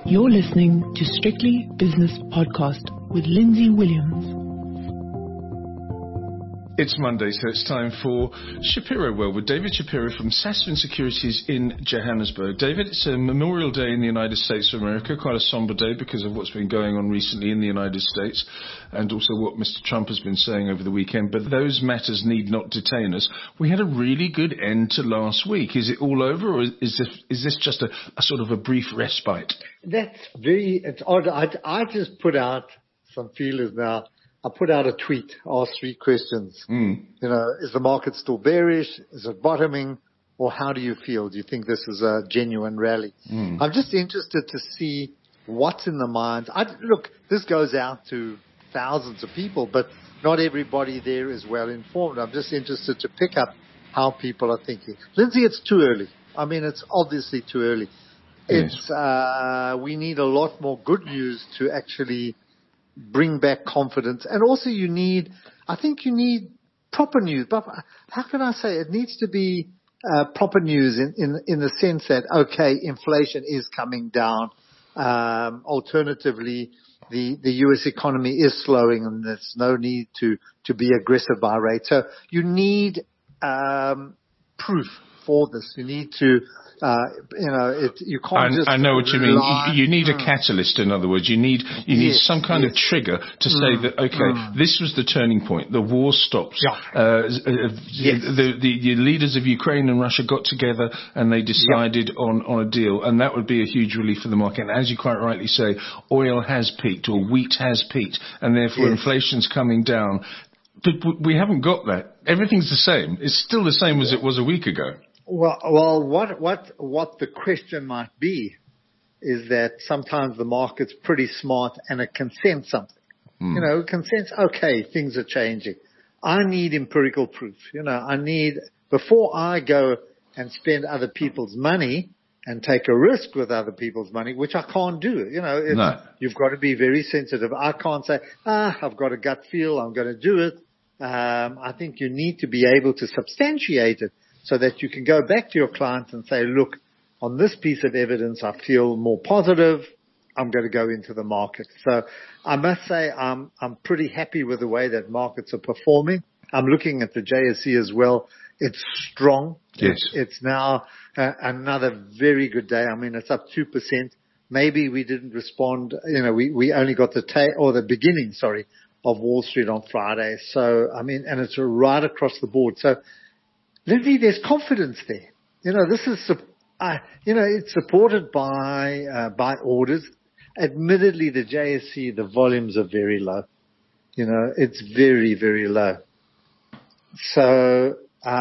You're listening to Strictly Business Podcast with Lindsay Williams. It's Monday, so it's time for Shapiro World with David Shapiro from Sasfin Securities in Johannesburg. David, it's a Memorial Day in the United States of America, quite a somber day because of what's been going on recently in the United States and also what Mr. Trump has been saying over the weekend. But those matters need not detain us. We had a really good end to last week. Is it all over, or is this just a sort of a brief respite? It's odd. I just put out some feelers now. I put out a tweet, asked 3 questions. You know, is the market still bearish? Is it bottoming? Or how do you feel? Do you think this is a genuine rally? I'm just interested to see what's in the minds. Look, this goes out to thousands of people, but not everybody there is well informed. I'm just interested to pick up how people are thinking. Lindsay, it's too early. I mean, it's obviously too early. Yes. We need a lot more good news to actually bring back confidence. And also I think you need proper news. But how can I say it needs to be proper news in the sense that, okay, inflation is coming down. Alternatively, the U.S. economy is slowing and there's no need to be aggressive by rate. So you need proof for this. You need to you can't just. I know what you mean. You need a catalyst, in other words. You need some kind of trigger to say that, okay, this was the turning point. The war stops. The leaders of Ukraine and Russia got together and they decided on a deal, and that would be a huge relief for the market. And as you quite rightly say, oil has peaked, or wheat has peaked, and therefore inflation's coming down. But we haven't got that. Everything's the same. It's still the same as it was a week ago. Well, what the question might be is that sometimes the market's pretty smart and it can sense something. You know, it can sense, okay, things are changing. I need empirical proof. You know, before I go and spend other people's money and take a risk with other people's money, which I can't do. You know, You've got to be very sensitive. I can't say, I've got a gut feel, I'm going to do it. I think you need to be able to substantiate it, so that you can go back to your clients and say, look, on this piece of evidence, I feel more positive. I'm going to go into the market. So I must say I'm pretty happy with the way that markets are performing. I'm looking at the JSE as well. It's strong. Yes. It's now another very good day. I mean, it's up 2%. Maybe we didn't respond. You know, we only got the beginning, of Wall Street on Friday. So, I mean, and it's right across the board. So, Lindsay, there's confidence there. You know, this is, it's supported by orders. Admittedly, the JSE, the volumes are very low. You know, it's very, very low. So,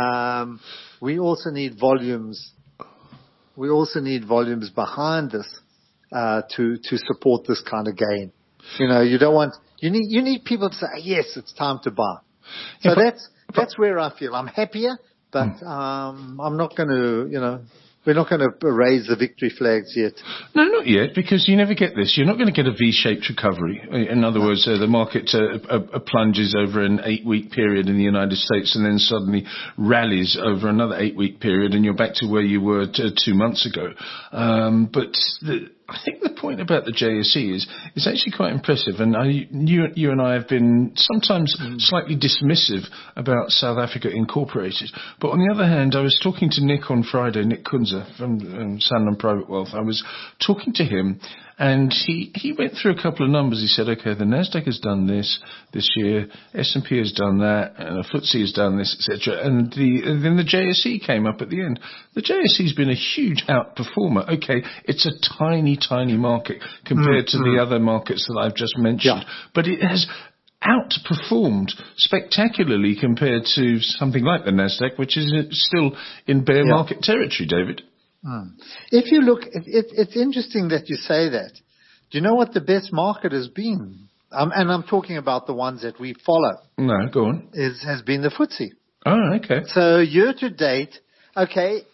we also need volumes. We also need volumes behind this, to support this kind of gain. You know, you need people to say, yes, it's time to buy. So that's where I feel. I'm happier. But I'm not going to, we're not going to raise the victory flags yet. No, not yet, because you never get this. You're not going to get a V-shaped recovery. In other words, the market plunges over an 8-week period in the United States and then suddenly rallies over another 8-week period, and you're back to where you were 2 months ago. But I think the point about the JSE is actually quite impressive, and you and I have been sometimes slightly dismissive about South Africa Incorporated. But on the other hand, I was talking to Nick on Friday, Nick Kunze from Sanlam Private Wealth. I was talking to him, and he went through a couple of numbers. He said, okay, the Nasdaq has done this year, S&P has done that, and the FTSE has done this, etc. And then the JSE came up at the end. The JSE's been a huge outperformer. Okay, it's a tiny market compared to the other markets that I've just mentioned, but it has outperformed spectacularly compared to something like the Nasdaq, which is still in bear market territory, David. If you look, it's interesting that you say that. Do you know what the best market has been? And I'm talking about the ones that we follow. No, go on. Has been the FTSE. Oh, okay. So year to date, okay,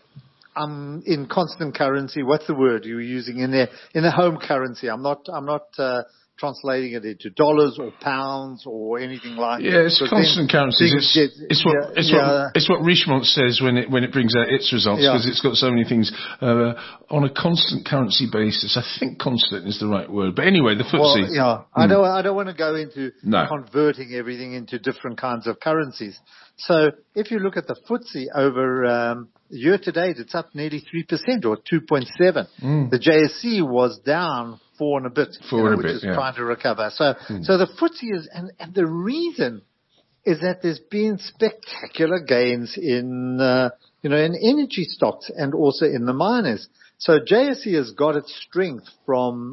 in constant currency. What's the word you were using in there? In the home currency. I'm not translating it into dollars or pounds or anything like that. Yeah, it's constant currencies. It's what Richemont says when it brings out its results, because it's got so many things on a constant currency basis. I think constant is the right word. But anyway, the FTSE. Well, I don't want to go into converting everything into different kinds of currencies. So if you look at the FTSE over year to date, it's up nearly 3% or 2.7. The JSE was down 4 and a bit, which is trying to recover. So the FTSE is, and the reason is that there's been spectacular gains in, in energy stocks and also in the miners. So JSE has got its strength from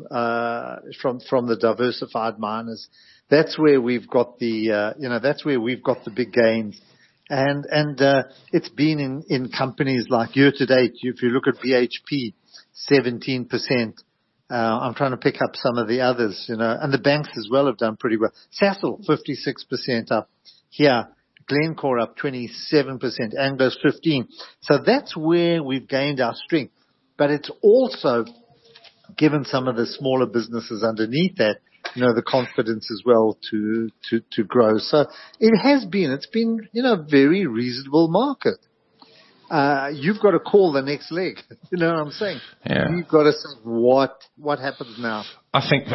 the diversified miners. That's where we've got the big gains. And it's been in companies like year to date. If you look at BHP, 17%. I'm trying to pick up some of the others, and the banks as well have done pretty well. Sasol, 56% up here. Glencore up 27%. Anglo's 15%. So that's where we've gained our strength. But it's also given some of the smaller businesses underneath that, the confidence as well to grow. So it's been, a very reasonable market. You've got to call the next leg. You know what I'm saying? Yeah. You've got to say what happens now. I think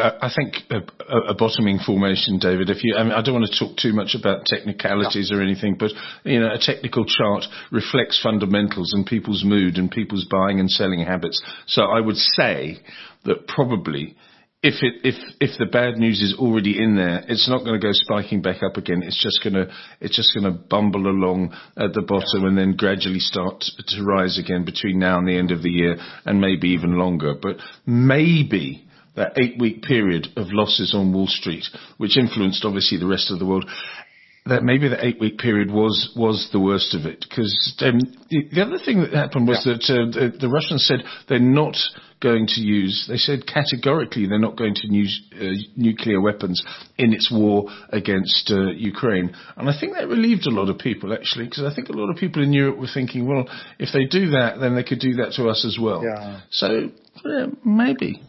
a bottoming formation, David. I don't want to talk too much about technicalities or anything, but a technical chart reflects fundamentals and people's mood and people's buying and selling habits. So I would say that probably, if the bad news is already in there, it's not going to go spiking back up again. It's just going to bumble along at the bottom and then gradually start to rise again between now and the end of the year, and maybe even longer. But maybe that 8-week period of losses on Wall Street, which influenced obviously the rest of the world, that maybe the 8-week period was the worst of it. Because the other thing that happened was that the Russians said they're not going to use, they said categorically they're not going to use nuclear weapons in its war against Ukraine. And I think that relieved a lot of people, actually, because I think a lot of people in Europe were thinking, well, if they do that, then they could do that to us as well. Yeah. So, maybe.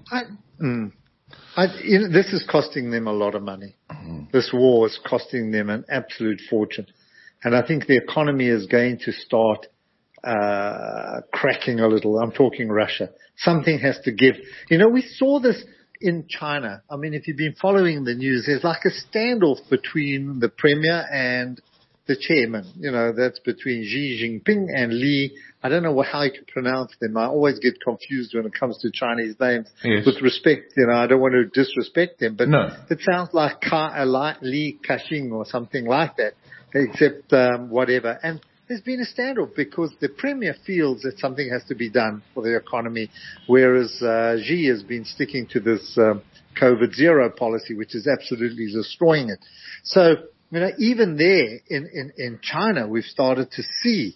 This is costing them a lot of money. This war is costing them an absolute fortune. And I think the economy is going to start cracking a little. I'm talking Russia. Something has to give. We saw this in China. I mean, if you've been following the news, there's like a standoff between the premier and the chairman. That's between Xi Jinping and Li. I don't know how you can pronounce them. I always get confused when it comes to Chinese names. Yes. With respect, I don't want to disrespect them, but no. It sounds like Li Ka-shing or something like that, except whatever. And there's been a standoff because the premier feels that something has to be done for the economy, whereas Xi has been sticking to this COVID zero policy, which is absolutely destroying it. So, even there in China, we've started to see,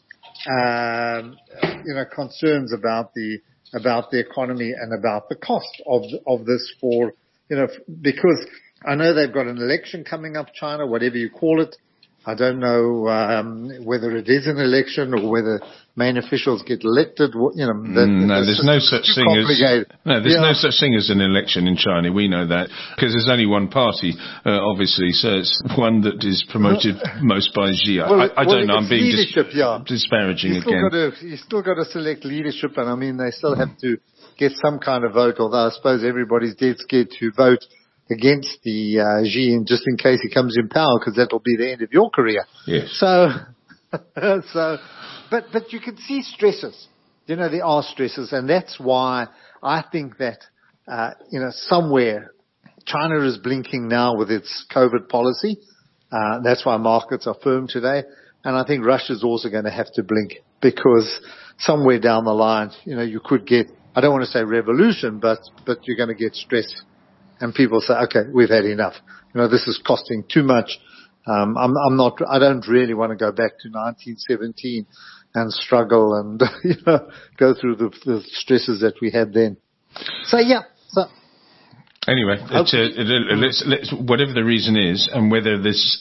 concerns about the economy and about the cost of this because I know they've got an election coming up, China, whatever you call it. I don't know whether it is an election or whether main officials get elected. There's no such thing as an election in China. We know that because there's only one party, obviously. So it's one that is promoted most by Xi. I don't know. I'm being disparaging again. You still got to select leadership, and I mean they still have to get some kind of vote. Although I suppose everybody's dead scared to vote against the Xi, and just in case he comes in power, because that'll be the end of your career. Yes. So, but you can see stresses. There are stresses, and that's why I think that somewhere China is blinking now with its COVID policy. That's why markets are firm today, and I think Russia's also going to have to blink because somewhere down the line, you could get, I don't want to say revolution, but you're going to get stress. And people say, okay, we've had enough. This is costing too much. I don't really want to go back to 1917 and struggle and, go through the stresses that we had then. So, yeah. Anyway, let's, whatever the reason is, and whether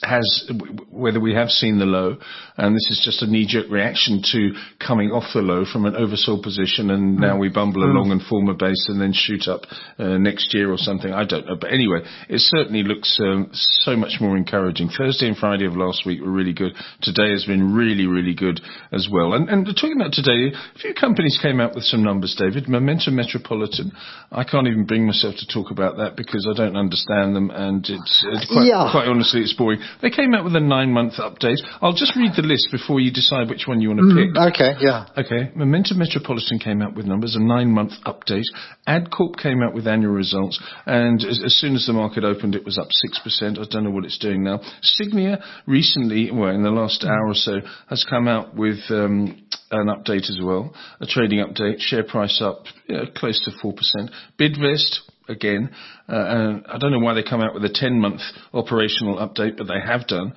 we have seen the low, and this is just a knee-jerk reaction to coming off the low from an oversold position, and now we bumble along and form a base and then shoot up next year or something. I don't know, but anyway, it certainly looks so much more encouraging. Thursday and Friday of last week were really good. Today has been really, really good as well. And talking about today, a few companies came out with some numbers, David. Momentum Metropolitan. I can't even bring myself to talk about that because I don't understand them, and quite honestly, it's boring. They came out with a 9-month update. I'll just read the list before you decide which one you want to pick. Okay, yeah. Okay, Momentum Metropolitan came out with numbers, a 9-month update. AdCorp came out with annual results, and as soon as the market opened, it was up 6%. I don't know what it's doing now. Signia recently, well, in the last hour or so, has come out with an update as well, a trading update, share price up close to 4%. Bidvest, again, and I don't know why they come out with a 10-month operational update, but they have done.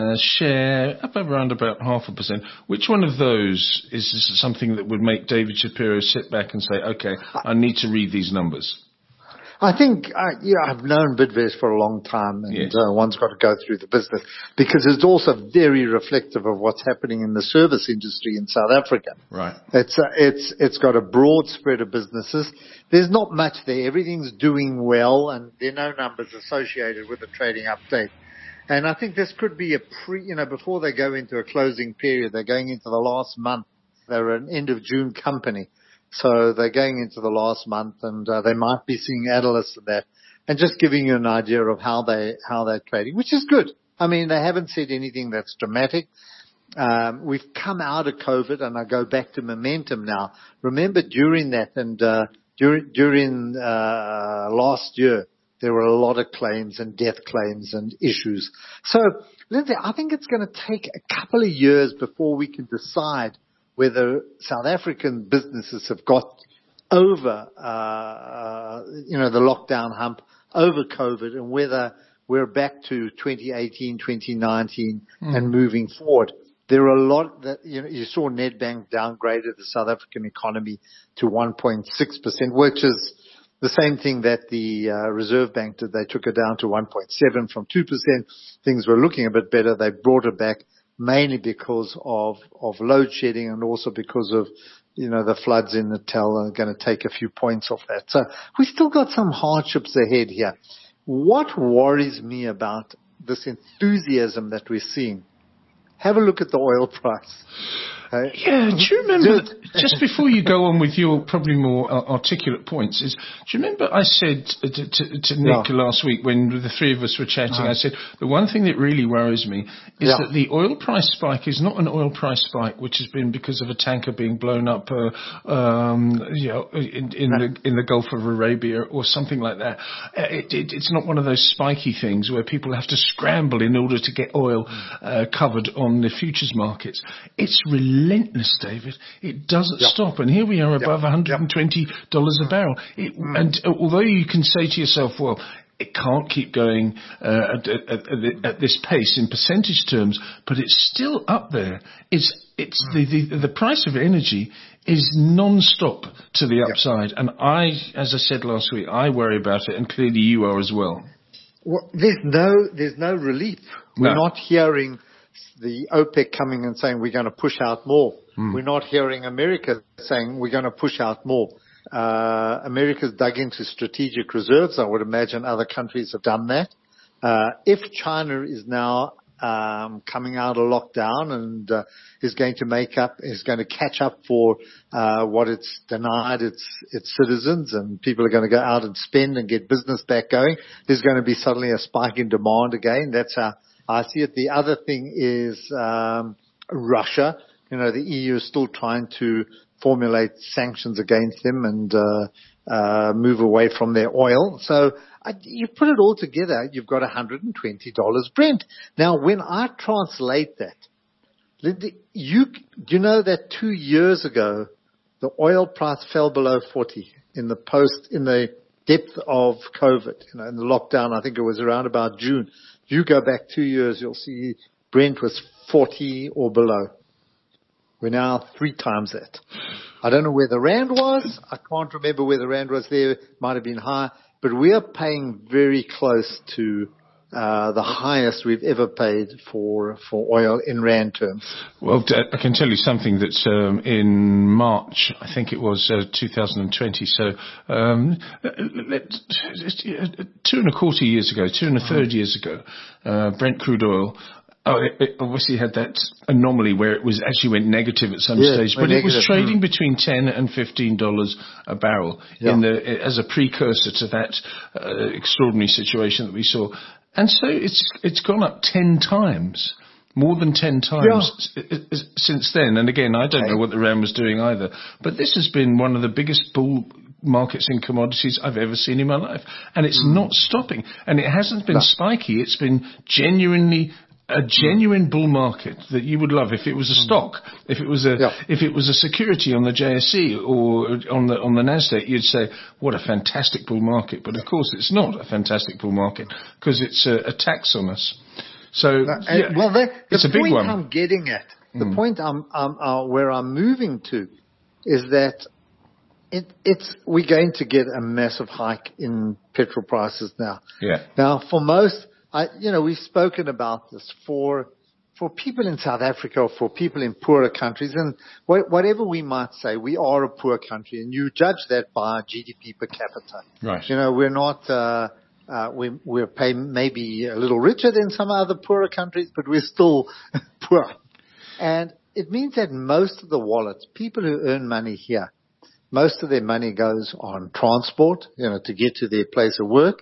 Share up around about 0.5%. Which one of those is something that would make David Shapiro sit back and say, okay, I need to read these numbers? I think, I've known Bidvest for a long time, and one's got to go through the business because it's also very reflective of what's happening in the service industry in South Africa. Right. It's got a broad spread of businesses. There's not much there. Everything's doing well, and there are no numbers associated with the trading update. And I think this could be before they go into a closing period, they're going into the last month. They're an end of June company. So they're going into the last month, and they might be seeing analysts of that, and just giving you an idea of how they're trading, which is good. I mean, they haven't said anything that's dramatic. We've come out of COVID, and I go back to momentum now. Remember, during that and during last year, there were a lot of claims and death claims and issues. So, Lindsay, I think it's going to take a couple of years before we can decide whether South African businesses have got over, the lockdown hump, over COVID, and whether we're back to 2018, 2019 and moving forward. There are a lot that, you saw Nedbank downgraded the South African economy to 1.6%, which is the same thing that the Reserve Bank did. They took it down to 1.7 from 2%. Things were looking a bit better. They brought it back, mainly because of load shedding and also because of, the floods in Natal are going to take a few points off that. So we still got some hardships ahead here. What worries me about this enthusiasm that we're seeing, have a look at the oil price. Do you remember, just before you go on with your probably more articulate points, do you remember I said to Nick last week when the three of us were chatting, I said, the one thing that really worries me is that the oil price spike is not an oil price spike which has been because of a tanker being blown up in the Gulf of Arabia or something like that. It's not one of those spiky things where people have to scramble in order to get oil covered on the futures markets. It's relentless, David. It doesn't stop. And here we are above $120 a barrel. And although you can say to yourself, well, it can't keep going at this pace in percentage terms, but it's still up there. It's the price of energy is non-stop to the upside. And as I said last week, I worry about it, and clearly you are as well. Well, there's no relief. We're not hearing the OPEC coming and saying we're going to push out more. We're not hearing America saying we're going to push out more. America's dug into strategic reserves. I would imagine other countries have done that. If China is now coming out of lockdown and is going to catch up for what it's denied its citizens, and people are going to go out and spend and get business back going, there's going to be suddenly a spike in demand again. That's how I see it. The other thing is Russia. The EU is still trying to formulate sanctions against them and move away from their oil. So you put it all together, you've got $120 Brent. Now, when I translate that, do you know that 2 years ago the oil price fell below 40 in the depth of COVID, in the lockdown? I think it was around about June. If you go back 2 years, you'll see Brent was 40 or below. We're now 3 times that. I don't know where the rand was. I can't remember where the rand was there. It might have been high, but we are paying very close to the highest we've ever paid for oil in rand terms. Well, I can tell you something that's in March, I think it was 2020. So 2.25 years ago, 2.25 years ago, Brent crude oil. It obviously had that anomaly where it was actually went negative at some stage, but it was trading between $10 and $15 a barrel as a precursor to that extraordinary situation that we saw. And so it's gone up 10 times, more than 10 times since then. And again, I don't know what the rand was doing either, but this has been one of the biggest bull markets in commodities I've ever seen in my life, and it's not stopping. And it hasn't been spiky; it's been a genuine bull market that you would love if it was a stock, if it was a security on the JSE or on the Nasdaq, you'd say what a fantastic bull market. But of course, it's not a fantastic bull market because it's a tax on us. So it's a big one. I'm getting at, the point where I'm moving to, is that we're going to get a massive hike in petrol prices now. Yeah. Now, for most. We've spoken about this for people in South Africa or for people in poorer countries, and whatever we might say, we are a poor country, and you judge that by GDP per capita. Right. We're not, we're paying maybe a little richer than some other poorer countries, but we're still poor. And it means that most of the wallets, people who earn money here, most of their money goes on transport, to get to their place of work.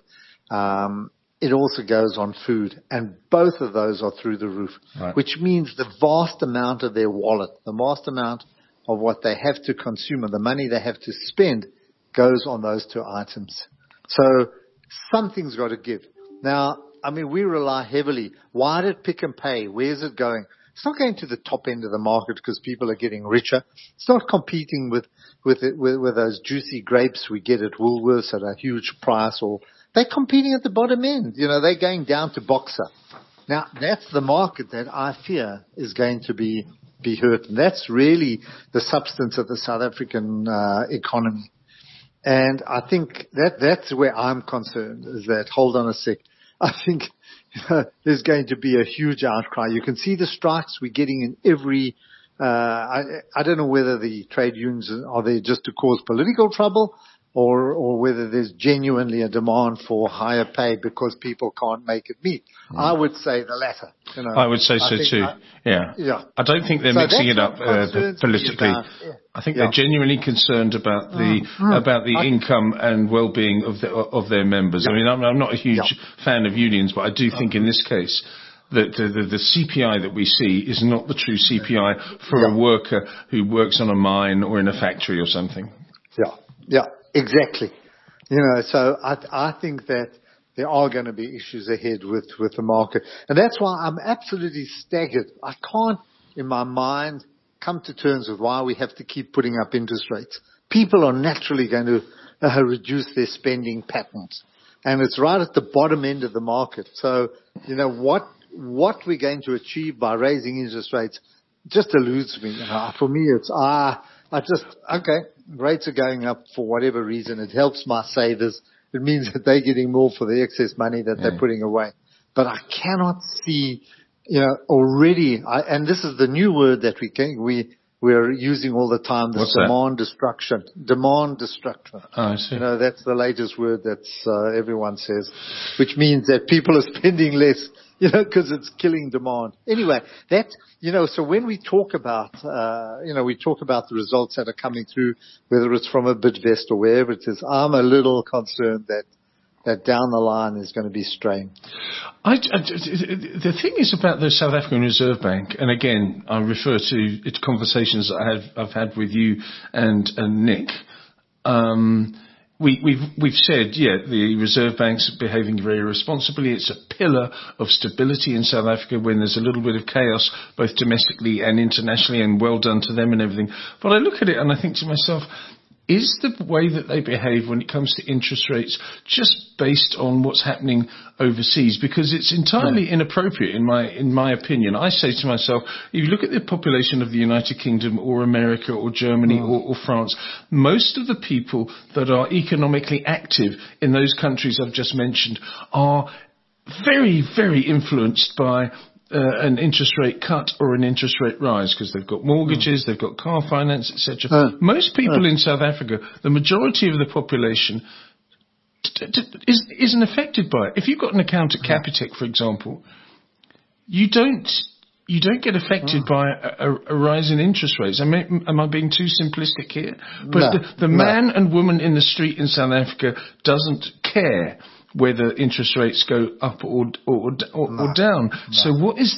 It also goes on food, and both of those are through the roof, which means the vast amount of their wallet, the vast amount of what they have to consume and the money they have to spend goes on those 2 items. So something's got to give. Now, we rely heavily. Why did Pick and Pay? Where's it going? It's not going to the top end of the market because people are getting richer. It's not competing with those juicy grapes we get at Woolworths at a huge price, or they're competing at the bottom end. They're going down to Boxer. Now, that's the market that I fear is going to be hurt. And that's really the substance of the South African economy. And I think that's where I'm concerned, is that, hold on a sec, I think there's going to be a huge outcry. You can see the strikes we're getting in every I don't know whether the trade unions are there just to cause political trouble, or whether there's genuinely a demand for higher pay because people can't make it meet. I would say the latter. I would say so too. Yeah. I don't think they're mixing it up politically. I think they're genuinely concerned about the income and well-being of their members. I'm not a huge fan of unions, but I do think in this case that the CPI that we see is not the true CPI for a worker who works on a mine or in a factory or something. Yeah. Exactly. So I think that there are going to be issues ahead with the market. And that's why I'm absolutely staggered. I can't, in my mind, come to terms with why we have to keep putting up interest rates. People are naturally going to reduce their spending patterns. And it's right at the bottom end of the market. So, what we're going to achieve by raising interest rates just eludes me. For me, it's, rates are going up for whatever reason. It helps my savers. It means that they're getting more for the excess money that they're putting away. But I cannot see, already, and this is the new word that we're using all the time, this demand destruction. Demand destruction. Oh, I see. That's the latest word that everyone says, which means that people are spending less, because it's killing demand. Anyway, so when we talk about, the results that are coming through, whether it's from a Bidvest or wherever it is, I'm a little concerned that down the line is going to be strain. The thing is about the South African Reserve Bank, and again, I refer to conversations that I've had with you and Nick. We've said, the Reserve Bank's behaving very responsibly. It's a pillar of stability in South Africa when there's a little bit of chaos, both domestically and internationally, and well done to them and everything. But I look at it and I think to myself, is the way that they behave when it comes to interest rates just based on what's happening overseas? Because it's entirely inappropriate, in my opinion. I say to myself, if you look at the population of the United Kingdom or America or Germany or France, most of the people that are economically active in those countries I've just mentioned are very, very influenced by an interest rate cut or an interest rate rise, because they've got mortgages, they've got car finance, etc. Most people in South Africa, the majority of the population, isn't affected by it. If you've got an account at Capitec, for example, you don't get affected by a rise in interest rates. I mean, am I being too simplistic here? But the man and woman in the street in South Africa doesn't care whether interest rates go up or down. So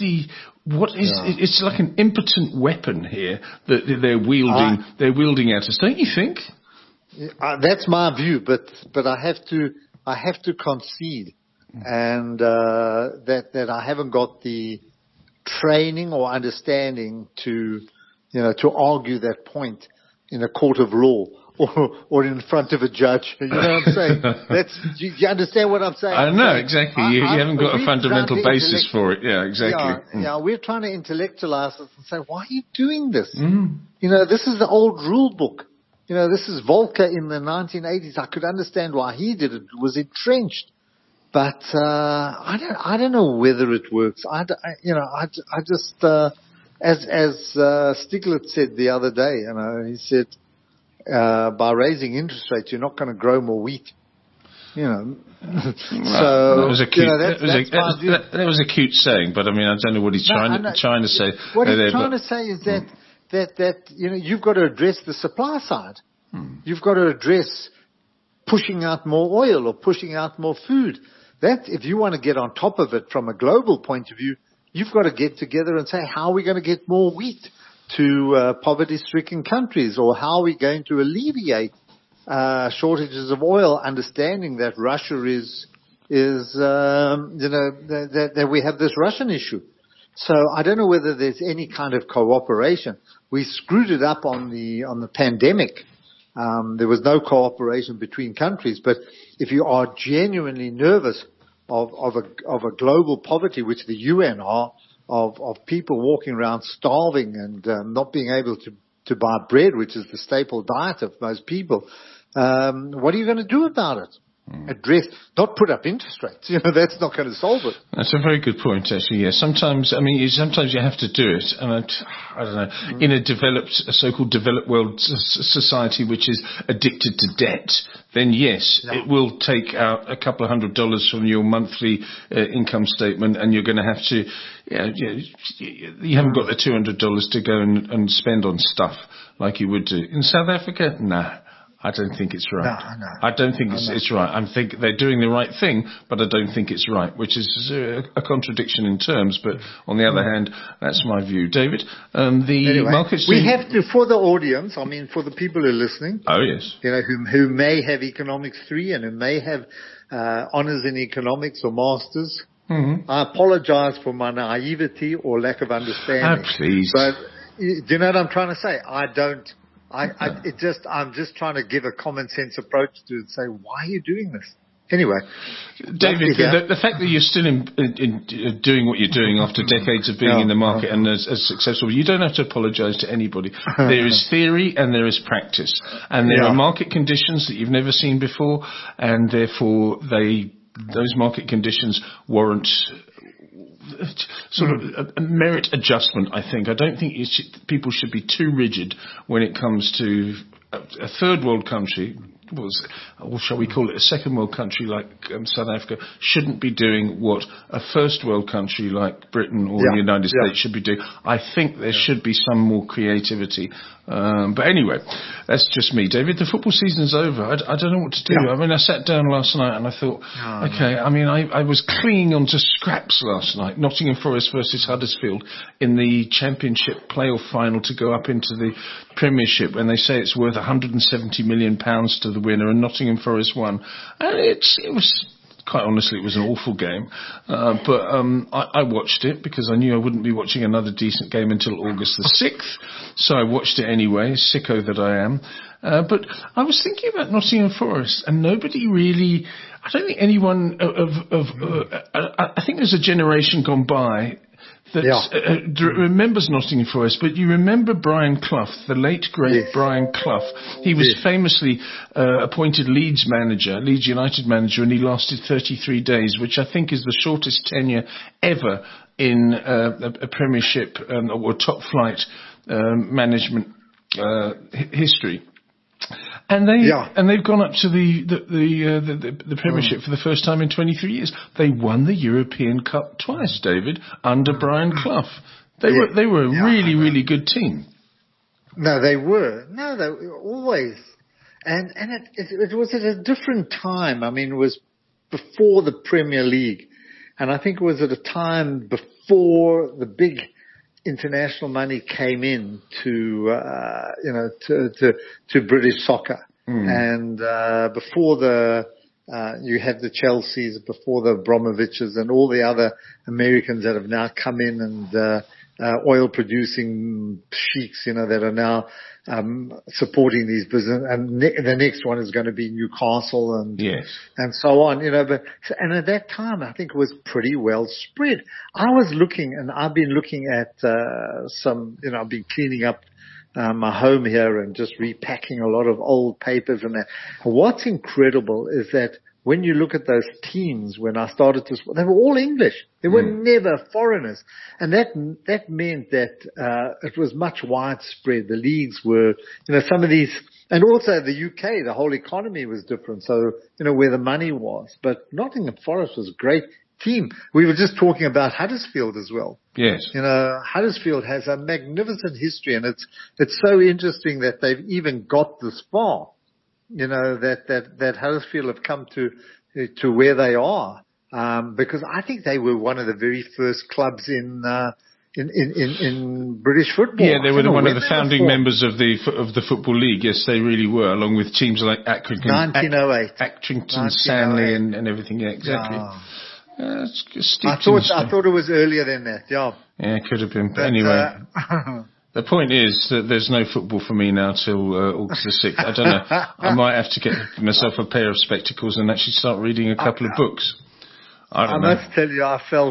it's like an impotent weapon here that they're wielding at us, don't you think? That's my view, but I have to concede, and that I haven't got the training or understanding to argue that point in a court of law or in front of a judge. You know what I'm saying? Do you understand what I'm saying? I know, exactly. You haven't got a fundamental basis for it. Yeah, exactly. Yeah, we're trying to intellectualize it and say, why are you doing this? This is the old rule book. This is Volcker in the 1980s. I could understand why he did it. It was entrenched. But I don't know whether it works. I just as Stiglitz said the other day, he said, by raising interest rates, you're not going to grow more wheat. So that was a cute. That was a cute saying, but I mean, I don't know what he's trying to say. What he's trying to say is that you've got to address the supply side. You've got to address pushing out more oil or pushing out more food. That, if you want to get on top of it from a global point of view, you've got to get together and say, how are we going to get more wheat to poverty-stricken countries, or how are we going to alleviate shortages of oil, understanding that Russia that we have this Russian issue. So I don't know whether there's any kind of cooperation. We screwed it up on the pandemic. There was no cooperation between countries. But if you are genuinely nervous of a global poverty, which the UN are, of people walking around starving and not being able to buy bread, which is the staple diet of most people, what are you going to do about it? Address, not put up interest rates. That's not going to solve it. That's a very good point, actually. Yeah, sometimes you have to do it, and I don't know. In a so-called developed world society which is addicted to debt, then yes, it will take out a couple of $100 from your monthly income statement, and you're going to have to. You haven't got the $200 to go and spend on stuff like you would do in South Africa. No. I don't think it's right. No. I don't think it's right. I think they're doing the right thing, but I don't think it's right, which is a contradiction in terms. But on the other hand, that's my view. David, markets... We have to, for the audience, for the people who are listening... Oh, yes. Who may have Economics 3 and who may have honours in economics or masters. I apologize for my naivety or lack of understanding. Please. But do you know what I'm trying to say? I'm just trying to give a common sense approach to it and say, why are you doing this? Anyway. David, the fact that you're still in doing what you're doing after decades of being in the market and as successful, you don't have to apologize to anybody. There is theory and there is practice. And there are market conditions that you've never seen before, and therefore those market conditions warrant sort of a merit adjustment, I think. I don't think people should be too rigid when it comes to a third world country, or shall we call it a second world country like South Africa, shouldn't be doing what a first world country like Britain or the United States should be doing. I think there should be some more creativity. But anyway, that's just me. David, the football season's over. I don't know what to do. I sat down last night and I thought, I was clinging on to scraps last night. Nottingham Forest versus Huddersfield in the Championship playoff final to go up into the Premiership, when they say it's worth £170 million to the winner, and Nottingham Forest won. And it was quite honestly, it was an awful game. But I watched it because I knew I wouldn't be watching another decent game until August the 6th. So I watched it anyway, sicko that I am. But I was thinking about Nottingham Forest, and nobody really, I don't think anyone I think there's a generation gone by that remembers Nottingham Forest, but you remember Brian Clough, the late great Brian Clough. He was famously appointed Leeds United manager, and he lasted 33 days, which I think is the shortest tenure ever in a Premiership or top flight management history. And they've gone up to the Premiership for the first time in 23 years. They won the European Cup twice, David, under Brian Clough. They were a really good team. No, they were. No, they were always. And it was at a different time. I mean, it was before the Premier League, and I think it was at a time before the big international money came in to British soccer. And before you had the Chelseas, before the Abramoviches and all the other Americans that have now come in, and oil producing sheiks, that are now supporting these business, and the next one is going to be Newcastle and so on, and at that time I think it was pretty well spread. I was looking, and I've been looking at I've been cleaning up my home here and just repacking a lot of old papers and that. What's incredible is that when you look at those teams, when I started they were all English. They were never foreigners. And that meant that, it was much widespread. The leagues were, some of these, and also the UK, the whole economy was different. So, where the money was. But Nottingham Forest was a great team. We were just talking about Huddersfield as well. Yes. Huddersfield has a magnificent history, and it's so interesting that they've even got this far. That Huddersfield have come to where they are, because I think they were one of the very first clubs in British football. Yeah, they were one of the founding members of the Football League. Yes, they really were, along with teams like 1908, Accrington, Stanley, and everything. Yeah, exactly. I thought it was earlier than that. Yeah. Yeah, it could have been. But anyway. The point is that there's no football for me now till August the 6th. I don't know. I might have to get myself a pair of spectacles and actually start reading a couple of books. I must tell you,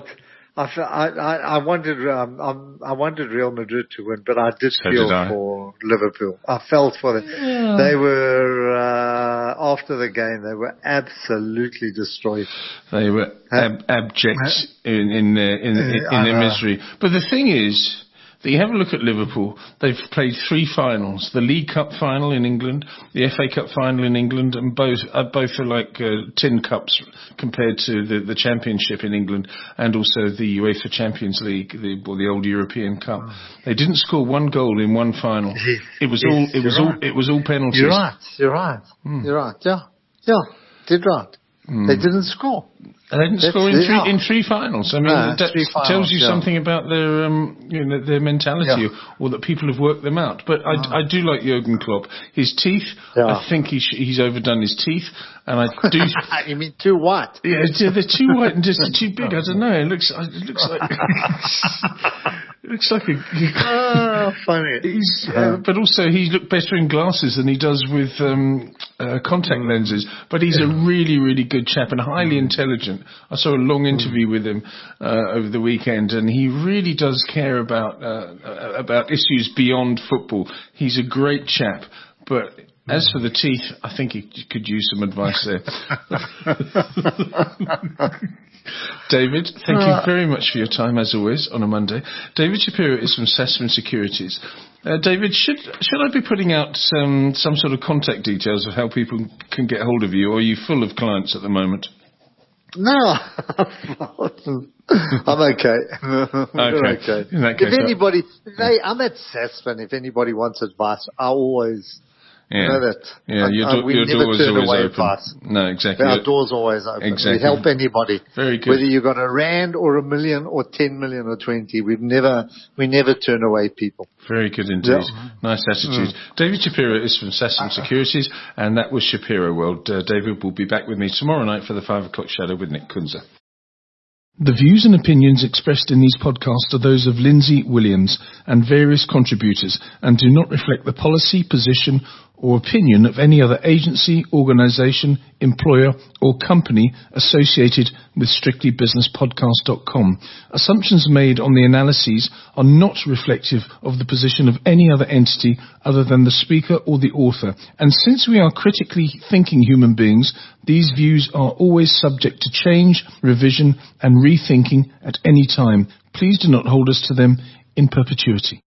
I wanted Real Madrid to win, but I did feel for Liverpool. I felt for them. Yeah. They were after the game, they were absolutely destroyed. They were abject in their misery. But the thing is, that you have a look at Liverpool, they've played 3 finals, the League Cup final in England, the FA Cup final in England, and both are like tin cups compared to the Championship in England, and also the UEFA Champions League, the old European Cup. They didn't score 1 goal in 1 final. It was all penalties. You're right. Yeah, did right. They didn't score. They didn't score in 3 finals. I mean, that tells you something about their mentality, or that people have worked them out. But I do like Jurgen Klopp. His teeth, I think he's overdone his teeth, and I do. You mean too white? Yeah, they're too white and just too big. I don't know. It looks like. It looks like funny. But also, he looked better in glasses than he does with contact lenses. But he's a really, really good chap and highly intelligent. I saw a long interview with him over the weekend, and he really does care about issues beyond football. He's a great chap, but as for the teeth, I think he could use some advice there. David, thank you very much for your time, as always, on a Monday. David Shapiro is from Sasfin Securities. David, should I be putting out some sort of contact details of how people can get hold of you, or are you full of clients at the moment? No, I'm okay. Okay. In that case, if anybody, I'm at Sasfin. If anybody wants advice, I always Yeah. You know that. Yeah, we your never door's turn always away open. advice. No, exactly. Our door's always open. Exactly. We help anybody. Very good. Whether you got R1 or 1 million or 10 million or 20, we never turn away people. Very good indeed. Yeah. Nice attitude. David Shapiro is from Sasson Securities, and that was Shapiro World. David will be back with me tomorrow night for the 5 o'clock shadow with Nick Kunze. The views and opinions expressed in these podcasts are those of Lindsay Williams and various contributors and do not reflect the policy, position or opinion of any other agency, organisation, employer or company associated with strictlybusinesspodcast.com. Assumptions made on the analyses are not reflective of the position of any other entity other than the speaker or the author. And since we are critically thinking human beings, these views are always subject to change, revision and rethinking at any time. Please do not hold us to them in perpetuity.